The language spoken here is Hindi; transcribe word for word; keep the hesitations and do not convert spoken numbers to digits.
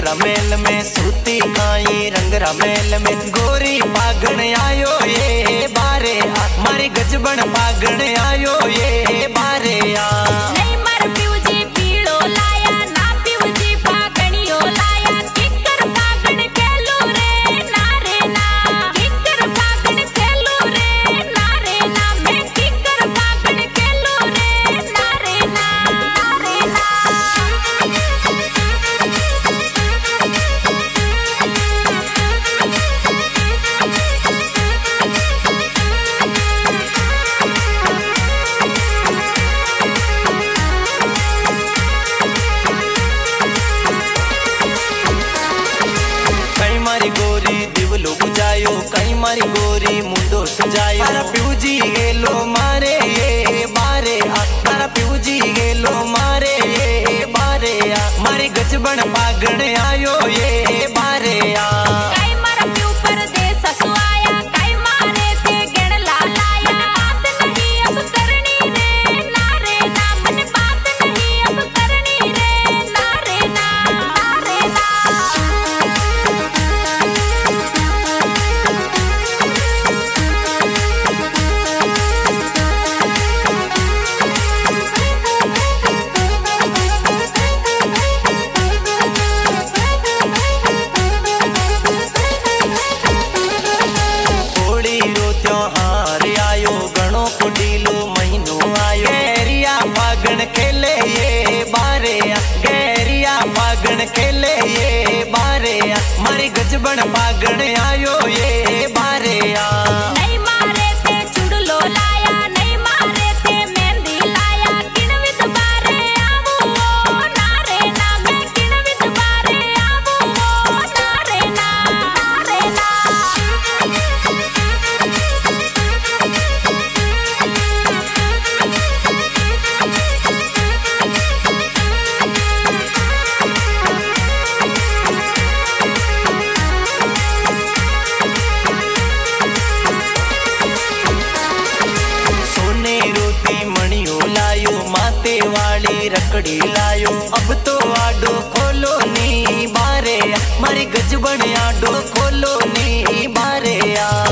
रंगरा मेल में सूती खाई रंगरा मेल में गोरी पागण आयो ये बारे आ मारी गजबन पागण आयो ये बारे आ कई मारी गोरी मुंडो सजायो तारा प्यूजी गेलो मारे ये बारे आ तारा प्यूजी गेलो मारे ये बारे आ मारी गजबन पागण आयो ये बारे आ खेले ये बारे गहरिया पागण खेले ये बारे मारी गजबन पागण आयो ये बारे नहीं मारे थे चुड़लो लाया नहीं मारे थे मेहंदी लाया किणवित बारे आवो नारे ना मैं किणवित बारे आवो नारे ना नारे ना वाली रकड़ी लायो अब तो आडो खोलो नी बारे मारी गजबन आडो खोलो नी बारे आ